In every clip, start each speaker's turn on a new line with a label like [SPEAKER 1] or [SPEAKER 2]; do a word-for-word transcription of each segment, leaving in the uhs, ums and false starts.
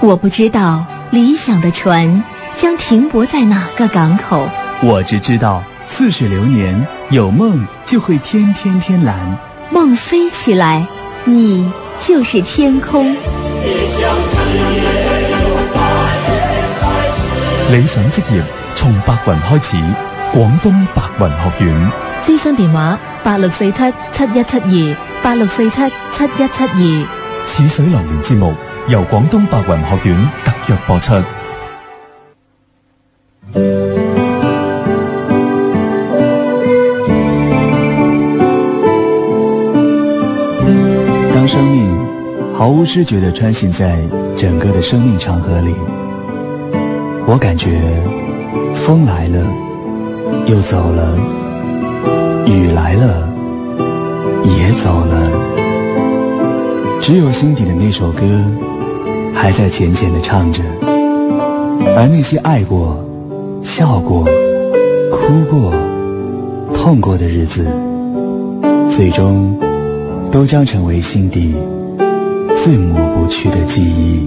[SPEAKER 1] 我不知道理想的船将停泊在哪个港口，
[SPEAKER 2] 我只知道似水流年，有梦就会天天天蓝。
[SPEAKER 1] 梦飞起来，你就是天空。
[SPEAKER 3] 理想職業從白雲開始，廣東白雲學院。
[SPEAKER 1] 諮詢電話八六四七七一七二，八六四七七一七二。
[SPEAKER 3] 似水流年節目由廣東白雲學院特約播出。
[SPEAKER 2] 当生命毫无知觉地穿行在整个的生命长河里，我感觉风来了又走了，雨来了也走了，只有心底的那首歌还在浅浅地唱着，而那些爱过、笑过、哭过、痛过的日子，最终都将成为心底最抹不去的记忆。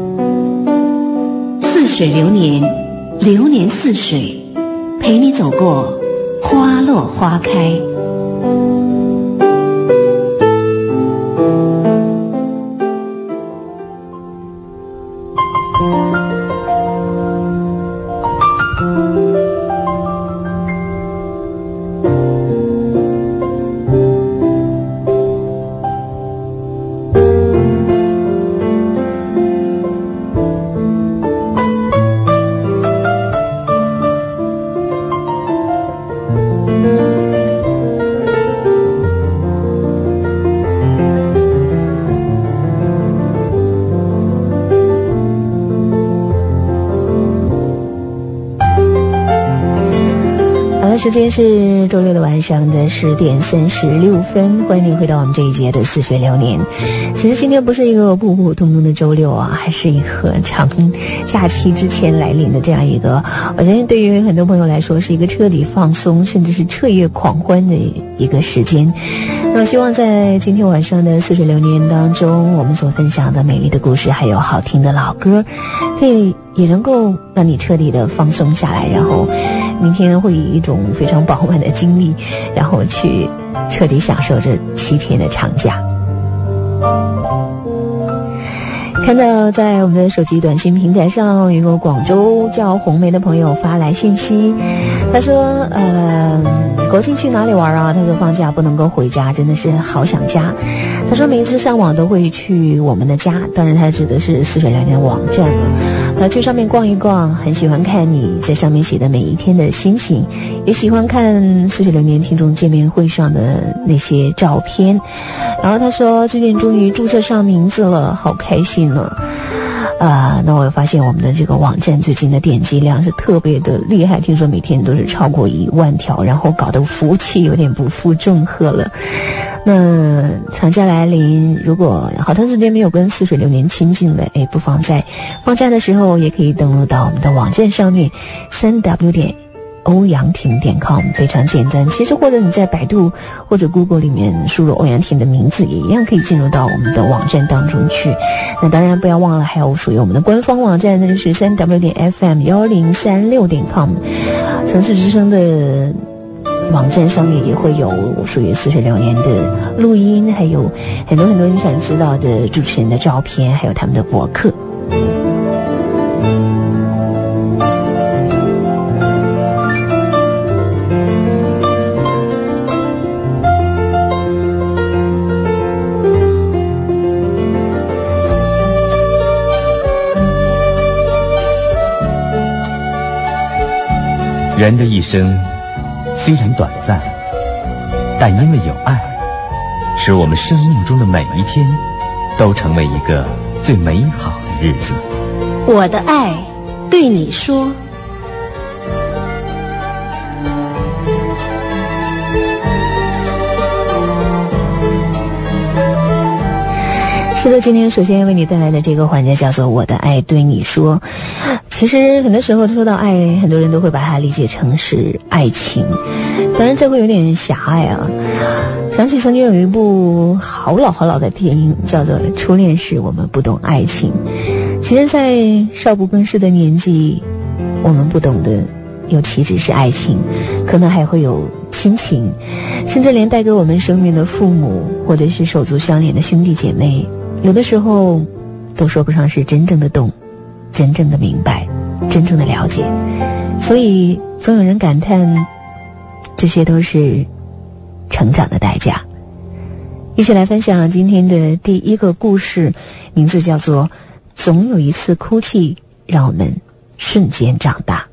[SPEAKER 1] 似水流年，流年似水，陪你走过花落花开。
[SPEAKER 4] 时间是周六的晚上的十点三十六分，欢迎您回到我们这一节的似水流年。其实今天不是一个普普通通的周六啊，还是一个长假期之前来临的这样一个，我相信对于很多朋友来说是一个彻底放松甚至是彻夜狂欢的一个时间。那么希望在今天晚上的似水流年当中，我们所分享的美丽的故事还有好听的老歌，可以也能够让你彻底的放松下来，然后明天会以一种非常饱满的精力，然后去彻底享受这七天的长假。看到在我们的手机短信平台上，有一个广州叫红梅的朋友发来信息，他说呃，国庆去哪里玩啊？他说放假不能够回家，真的是好想家。他说每一次上网都会去我们的家，当然他指的是似水流年网站了，呃，去上面逛一逛，很喜欢看你在上面写的每一天的心情，也喜欢看似水流年听众见面会上的那些照片。然后他说最近终于注册上名字了，好开心呢。啊、呃，那我发现我们的这个网站最近的点击量是特别的厉害，听说每天都是超过一万条，然后搞得服务器有点不负重荷了。那长假来临，如果好长时间没有跟似水流年亲近了，哎，不妨在放假的时候也可以登录到我们的网站上面，三 w 点欧阳婷点 com， 非常简单。其实或者你在百度或者 Google 里面输入欧阳婷的名字，也一样可以进入到我们的网站当中去。那当然不要忘了还有属于我们的官方网站，那就是三 w 点 f m 一零三六点 com。 城市之声的网站上面也会有属于似水流年的录音，还有很多很多你想知道的主持人的照片，还有他们的博客。
[SPEAKER 5] 人的一生虽然短暂，但因为有爱，使我们生命中的每一天都成为一个最美好的日子。
[SPEAKER 1] 我的爱对你说。
[SPEAKER 4] 是的，今天首先为你带来的这个环节叫做我的爱对你说。其实很多时候说到爱，很多人都会把它理解成是爱情，当然这会有点狭隘啊。想起曾经有一部好老好老的电影叫做《初恋时我们不懂爱情》， 其实在少不更事的年纪，我们不懂的尤其只是爱情，可能还会有亲情，甚至连带给我们生命的父母，或者是手足相连的兄弟姐妹，有的时候都说不上是真正的懂，真正的明白，真正的了解。所以总有人感叹，这些都是成长的代价。一起来分享今天的第一个故事，名字叫做总有一次哭泣让我们瞬间长大。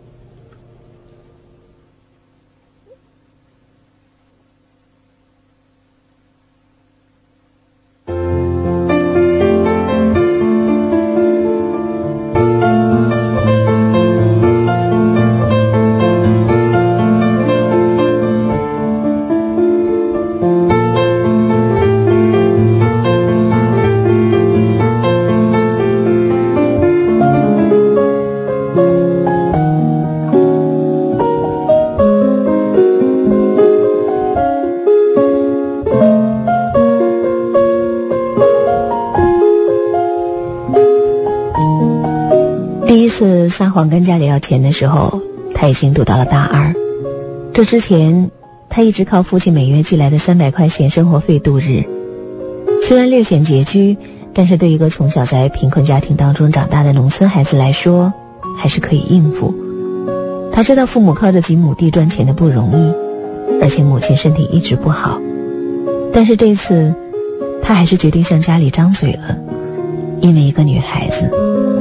[SPEAKER 4] 第一次撒谎跟家里要钱的时候，他已经读到了大二。这之前他一直靠父亲每月寄来的三百块钱生活费度日，虽然略显拮据，但是对一个从小在贫困家庭当中长大的农村孩子来说还是可以应付。他知道父母靠着几亩地赚钱的不容易，而且母亲身体一直不好，但是这次他还是决定向家里张嘴了，因为一个女孩子。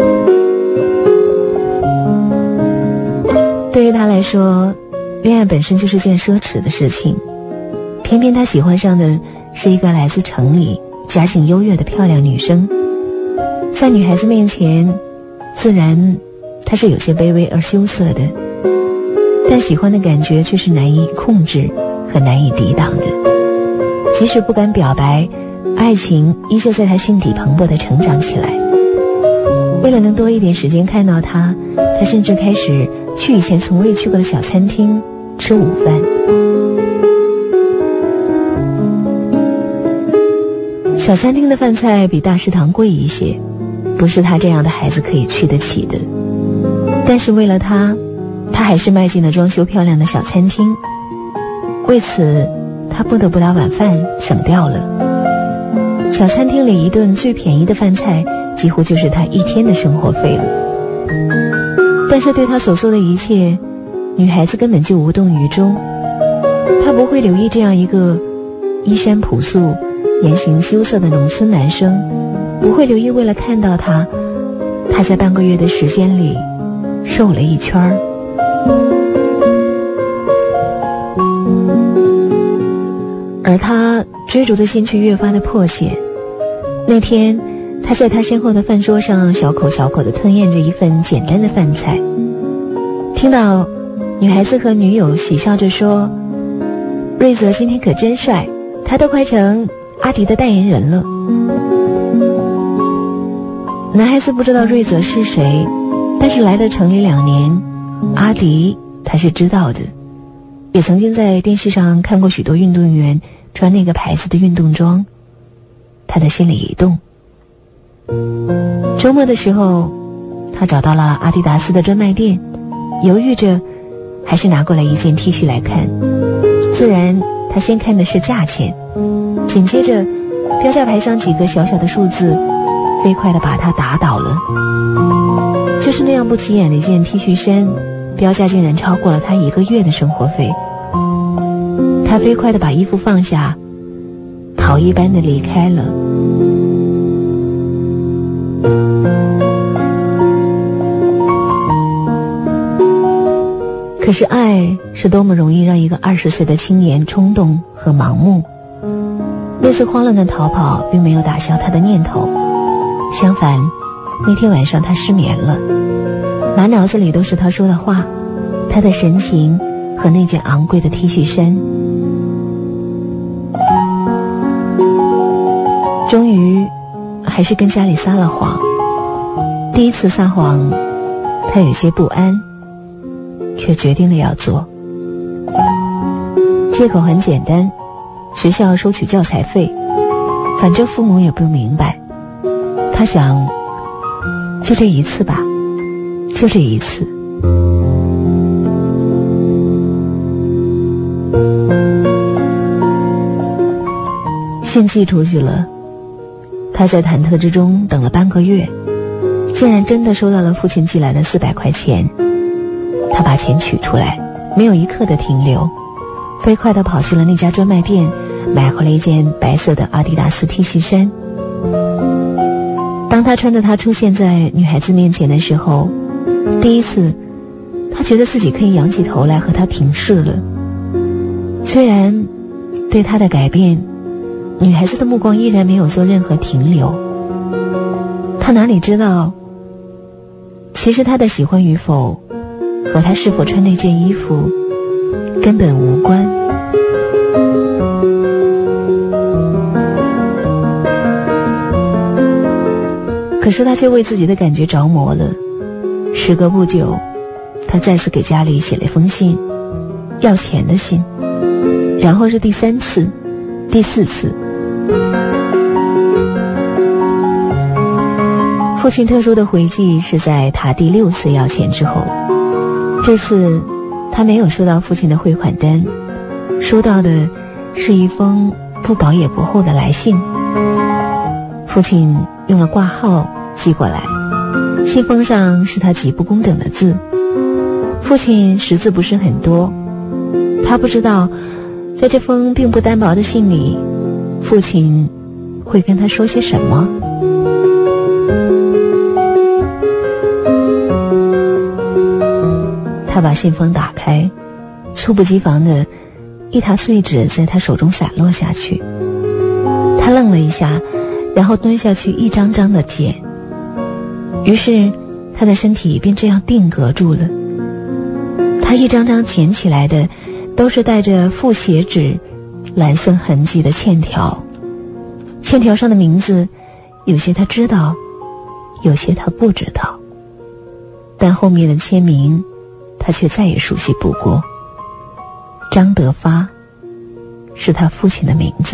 [SPEAKER 4] 对于他来说，恋爱本身就是件奢侈的事情，偏偏他喜欢上的是一个来自城里家境优越的漂亮女生。在女孩子面前，自然他是有些卑微而羞涩的，但喜欢的感觉却是难以控制和难以抵挡的。即使不敢表白，爱情依旧在他心底蓬勃地成长起来。为了能多一点时间看到他，他甚至开始去以前从未去过的小餐厅吃午饭。小餐厅的饭菜比大食堂贵一些，不是他这样的孩子可以去得起的。但是为了他，他还是迈进了装修漂亮的小餐厅。为此，他不得不把晚饭省掉了。小餐厅里一顿最便宜的饭菜，几乎就是他一天的生活费了。但是对他所做的一切，女孩子根本就无动于衷。她不会留意这样一个衣衫朴素、言行羞涩的农村男生，不会留意为了看到他，他在半个月的时间里瘦了一圈儿。而他追逐的心却越发的迫切。那天他在他身后的饭桌上小口小口地吞咽着一份简单的饭菜，听到女孩子和女友喜笑着说，瑞泽今天可真帅，他都快成阿迪的代言人了。男孩子不知道瑞泽是谁，但是来了城里两年，阿迪他是知道的，也曾经在电视上看过许多运动员穿那个牌子的运动装。他的心里一动。周末的时候，他找到了阿迪达斯的专卖店，犹豫着还是拿过来一件 T 恤来看。自然他先看的是价钱，紧接着标价牌上几个小小的数字飞快地把他打倒了。就是那样不起眼的一件 T 恤衫，标价竟然超过了他一个月的生活费。他飞快地把衣服放下，逃一般地离开了。可是爱是多么容易让一个二十岁的青年冲动和盲目。那次慌乱的逃跑并没有打消他的念头，相反，那天晚上他失眠了，满脑子里都是他说的话，他的神情和那件昂贵的 T 恤衫。终于还是跟家里撒了谎。第一次撒谎，他有些不安，却决定了要做。借口很简单，学校收取教材费，反正父母也不明白。他想， 就这一次吧，就这一次。信寄出去了，他在忐忑之中等了半个月，竟然真的收到了父亲寄来的四百块钱。他把钱取出来，没有一刻的停留，飞快地跑去了那家专卖店，买回了一件白色的阿迪达斯 T 恤衫。当他穿着它出现在女孩子面前的时候，第一次他觉得自己可以仰起头来和她平视了。虽然对他的改变，女孩子的目光依然没有做任何停留。他哪里知道，其实他的喜欢与否和他是否穿那件衣服根本无关。可是他却为自己的感觉着魔了。时隔不久，他再次给家里写了一封信，要钱的信，然后是第三次，第四次。父亲特殊的回击是在他第六次要钱之后，这次他没有收到父亲的汇款单，收到的是一封不薄也不厚的来信。父亲用了挂号寄过来，信封上是他极不工整的字。父亲识字不是很多，他不知道在这封并不单薄的信里，父亲会跟他说些什么。他把信封打开，猝不及防的一沓碎纸在他手中散落下去。他愣了一下，然后蹲下去一张张的捡，于是他的身体便这样定格住了。他一张张捡起来的都是带着复写纸蓝色痕迹的欠条，欠条上的名字有些他知道，有些他不知道，但后面的签名他却再也熟悉不过。张德发是他父亲的名字。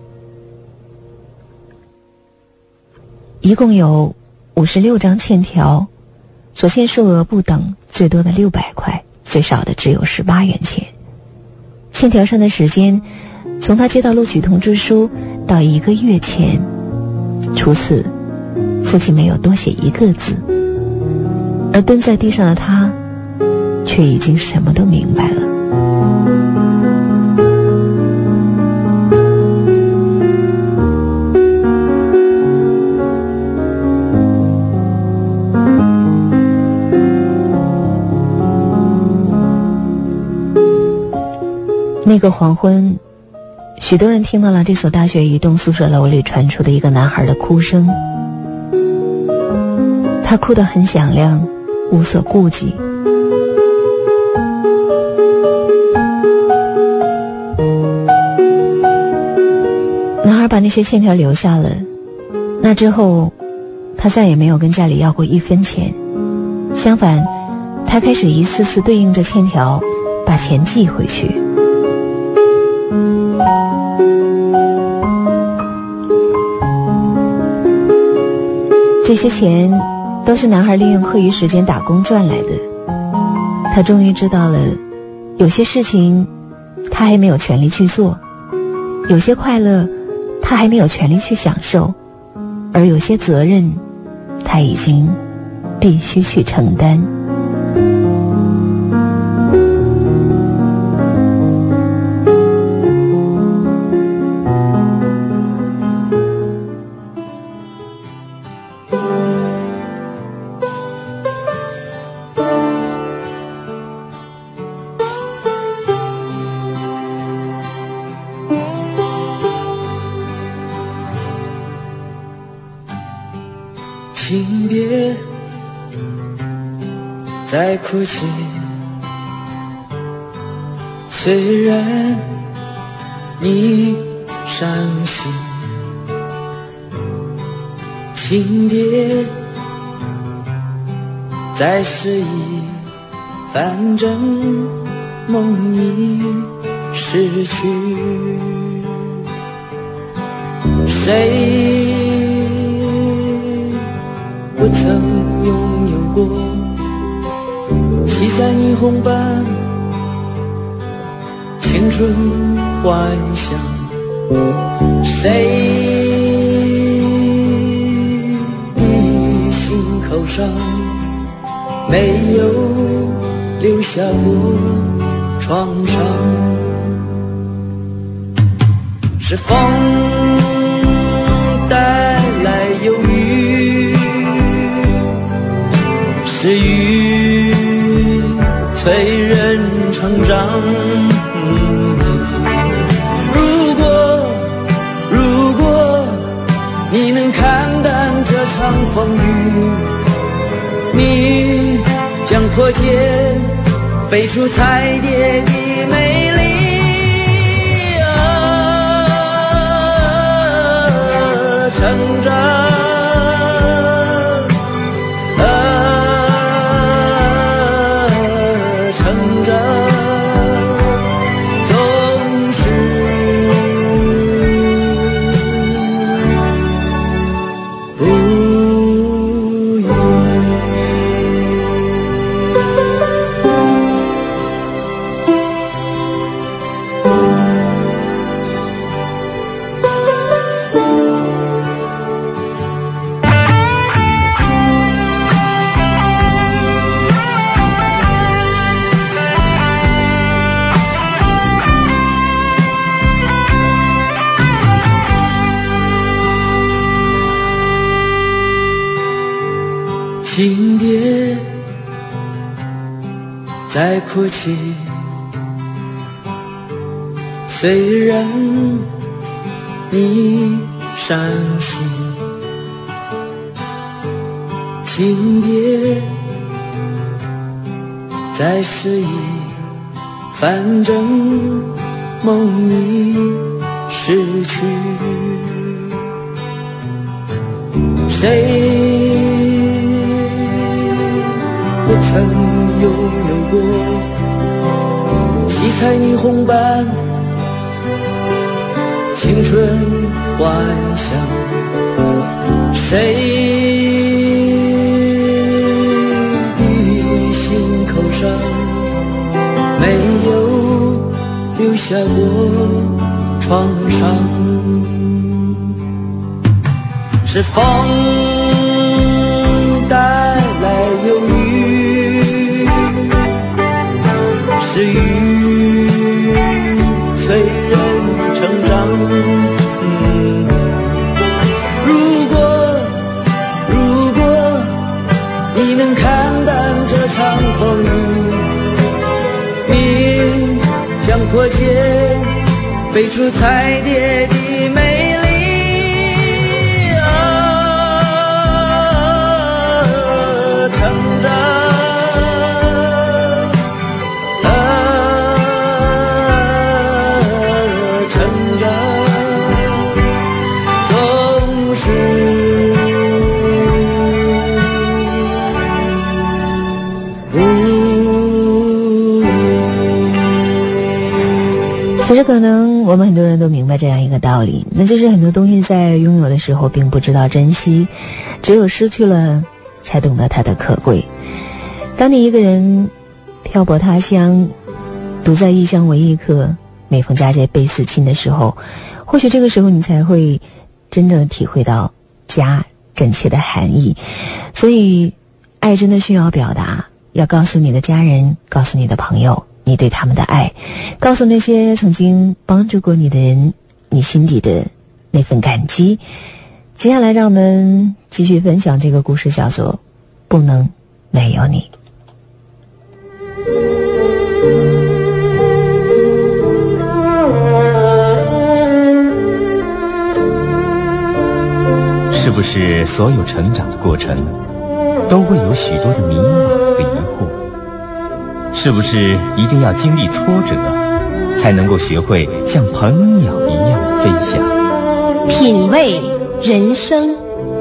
[SPEAKER 4] 一共有五十六张欠条，所欠数额不等，最多的六百块，最少的只有十八元钱。欠条上的时间从他接到录取通知书到一个月前，除此父亲没有多写一个字。而蹲在地上的他却已经什么都明白了。那个黄昏，许多人听到了这所大学一栋宿舍楼里传出的一个男孩的哭声。他哭得很响亮，无所顾忌。男孩把那些欠条留下了，那之后他再也没有跟家里要过一分钱，相反他开始一次次对应着欠条把钱寄回去。这些钱都是男孩利用课余时间打工赚来的。他终于知道了，有些事情他还没有权利去做，有些快乐他还没有权利去享受，而有些责任他已经必须去承担。
[SPEAKER 6] 请别再哭泣，虽然你伤心，请别再失忆，反正梦已失去。谁不曾拥有过七彩霓虹般青春幻想，谁的心口上没有留下过创伤？是风带来忧郁，是雨催人成长。如果如果你能看淡这场风雨，你将破茧飞出彩蝶的美丽。成长，啊，成长，总是不易。轻蝶在哭泣，虽然你伤心，轻蝶在失忆，反正梦已失去，谁不曾拥有过七彩霓虹般青春幻想？谁的心口上没有留下过创伤？是风带来忧郁，是雨催人成长。如果如果你能看淡这场风雨，你将破茧飞出彩蝶的美丽。成长，啊，成长，总是不易。
[SPEAKER 4] 其实可能我们很多人都明白这样一个道理，那就是很多东西在拥有的时候并不知道珍惜，只有失去了才懂得它的可贵。当你一个人漂泊他乡，独在异乡为异客，每逢佳节倍思亲的时候，或许这个时候你才会真正体会到家真切的含义。所以爱真的需要表达，要告诉你的家人，告诉你的朋友你对他们的爱，告诉那些曾经帮助过你的人你心底的那份感激。接下来让我们继续分享这个故事，叫做不能没有你。
[SPEAKER 5] 是不是所有成长的过程都会有许多的迷茫和疑惑？是不是一定要经历挫折才能够学会像鹏鸟一样的飞翔？
[SPEAKER 1] 品味人生。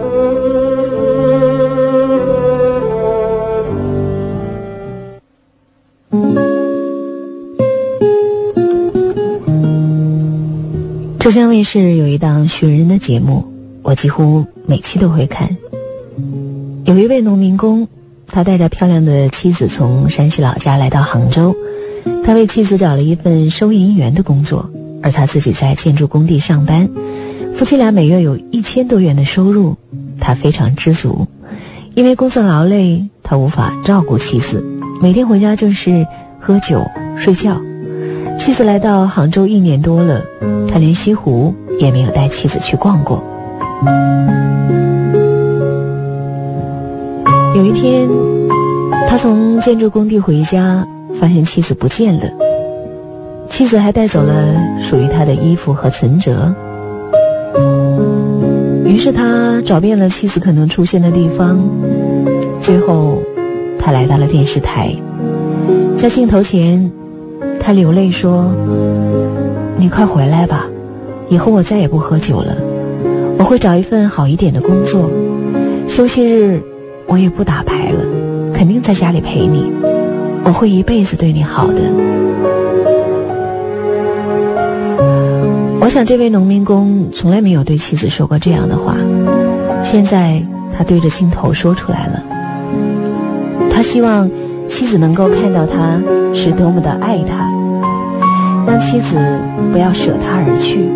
[SPEAKER 1] 浙江卫视有一档寻人的节目，我几乎每期都会看。
[SPEAKER 4] 有一位农民工，他带着漂亮的妻子从山西老家来到杭州，他为妻子找了一份收银员的工作，而他自己在建筑工地上班，夫妻俩每月有一千多元的收入，他非常知足。因为工作劳累，他无法照顾妻子，每天回家就是喝酒睡觉。妻子来到杭州一年多了，他连西湖也没有带妻子去逛过。有一天，他从建筑工地回家，发现妻子不见了，妻子还带走了属于他的衣服和存折。于是他找遍了妻子可能出现的地方，最后他来到了电视台，在镜头前他流泪说，你快回来吧，以后我再也不喝酒了，我会找一份好一点的工作，休息日我也不打牌了，肯定在家里陪你，我会一辈子对你好的。我想这位农民工从来没有对妻子说过这样的话，现在他对着镜头说出来了。他希望妻子能够看到他是多么的爱他，让妻子不要舍他而去。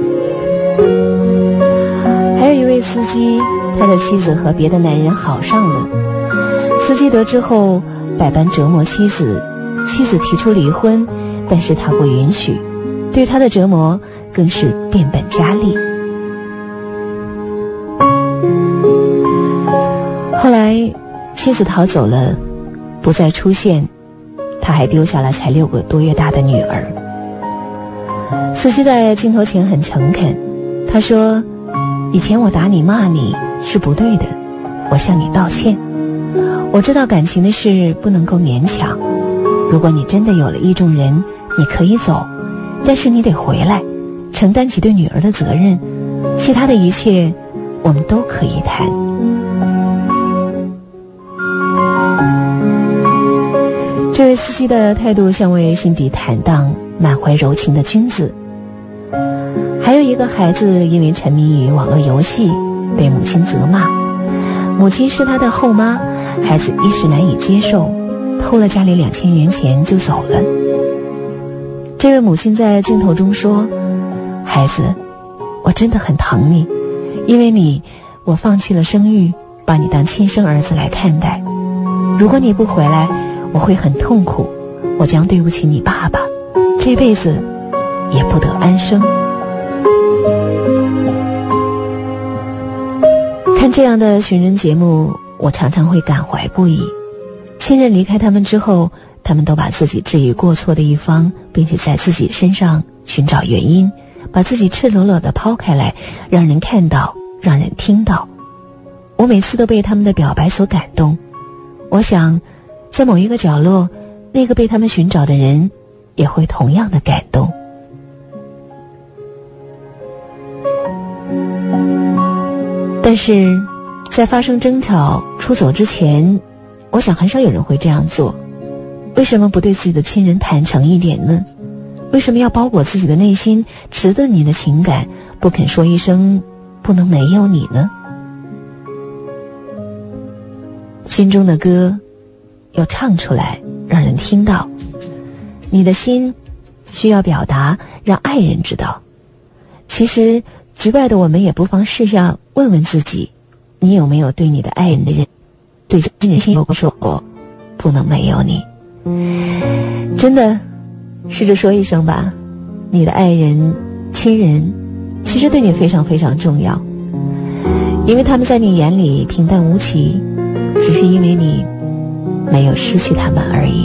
[SPEAKER 4] 还有一位司机，他的妻子和别的男人好上了，司机得知后百般折磨妻子，妻子提出离婚，但是他不允许，对他的折磨更是变本加厉。后来妻子逃走了，不再出现，他还丢下了才六个多月大的女儿。司机在镜头前很诚恳，他说，以前我打你骂你是不对的，我向你道歉。我知道感情的事不能够勉强，如果你真的有了意中人，你可以走，但是你得回来，承担起对女儿的责任，其他的一切我们都可以谈。这位司机的态度像位心底坦荡满怀柔情的君子。还有一个孩子因为沉迷于网络游戏被母亲责骂，母亲是他的后妈，孩子一时难以接受，偷了家里两千元钱就走了。这位母亲在镜头中说，孩子，我真的很疼你，因为你我放弃了生育，把你当亲生儿子来看待，如果你不回来，我会很痛苦，我将对不起你爸爸，这辈子也不得安生。看这样的寻人节目，我常常会感怀不已。亲人离开他们之后，他们都把自己置于过错的一方，并且在自己身上寻找原因，把自己赤裸裸地抛开来，让人看到，让人听到。我每次都被他们的表白所感动。我想，在某一个角落，那个被他们寻找的人也会同样的感动。但是在发生争吵出走之前，我想很少有人会这样做。为什么不对自己的亲人坦诚一点呢？为什么要包裹自己的内心，迟钝你的情感，不肯说一声不能没有你呢？心中的歌要唱出来，让人听到。你的心需要表达，让爱人知道。其实局外的我们也不妨试下问问自己，你有没有对你的爱人的人对亲人心有过说过不能没有你？真的试着说一声吧，你的爱人亲人其实对你非常非常重要，因为他们在你眼里平淡无奇，只是因为你没有失去他们而已。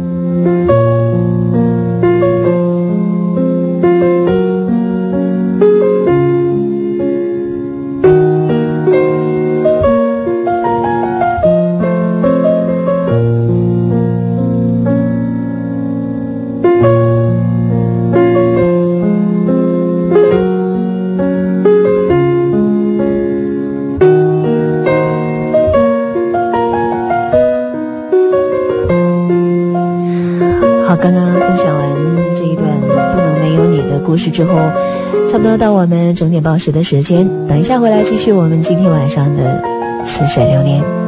[SPEAKER 4] 之后差不多到我们整点报时的时间，等一下回来继续我们今天晚上的似水流年。